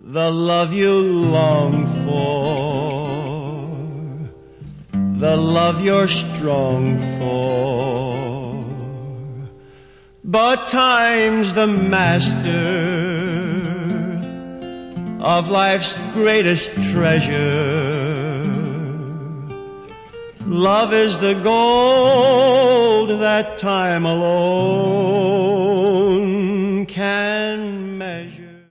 the love you long for, the love you're strong for. But time's the master of life's greatest treasure. Love is the gold that time alone can